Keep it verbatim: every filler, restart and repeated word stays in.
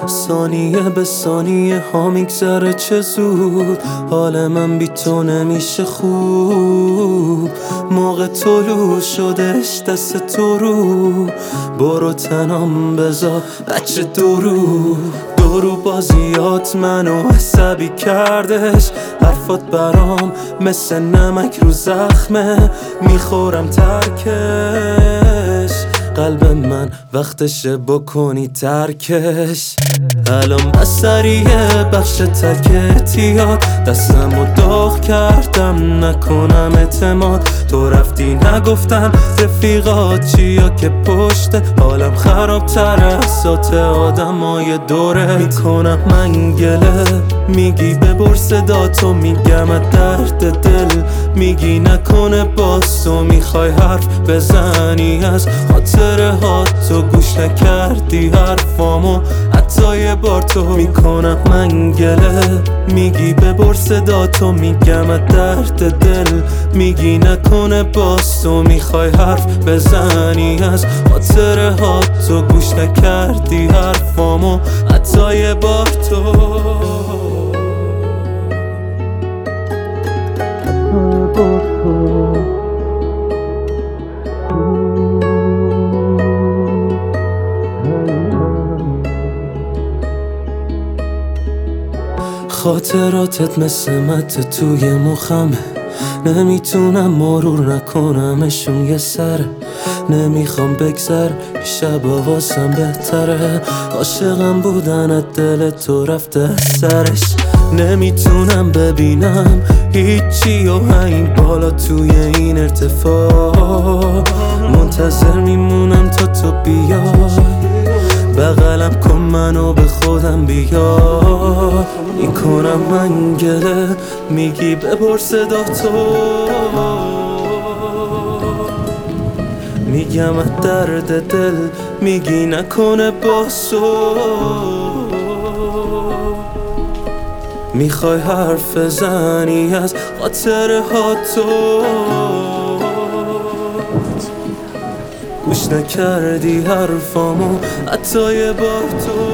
ثانیه به ثانیه ها میگذره چه زود، حال من بی تو نمیشه خوب. موقع طلوع شدش دست تو رو، برو تنام بذار بچه درو درو بازیات منو عصبی کردش. حرفات برام مثل نمک رو زخمه، میخورم ترکش. قلب من وقتشه بکنی ترکش. الان بسریه بخش تک احتیاط، دستمو داغ کردم نکنم اعتماد. تو رفتی نگفتم رفیقات چیا که پشته، حالم خرابتر از ذات آدمای دورت. میکنم من گله میگی ببر صداتو، میگم از درد دل میگی نکنه باز تو میخوای حرف بزنی از خاطره ها. تو گوش نکردی حرفامو حتی یه بار. تو میکنم من گله میگی ببر صداتو، میگم از درد دل میگی نکنه باز تو میخوای حرف بزنی از خاطره ها. تو گوش نکردی حرفامو حتی یه بار. تو خاطراتت مثل مت توی مخمه، نمیتونم مرور نکنمشون یه سره. نمیخوام بگذر شب واسم بهتره، عاشقم بودن از دل تو رفته سرش. نمیتونم ببینم هیچی و این بالا توی این ارتفاع، منتظر میمونم تا تو بیای. بغلم کن منو به خودم بیا. میکنم من گله میگی ببر صداتو، میگم از درد دل میگی نکنه باسو. میخوای حرف بزنی از خاطره ها. تو گوش نکردی حرفامو حتی یه بار. تو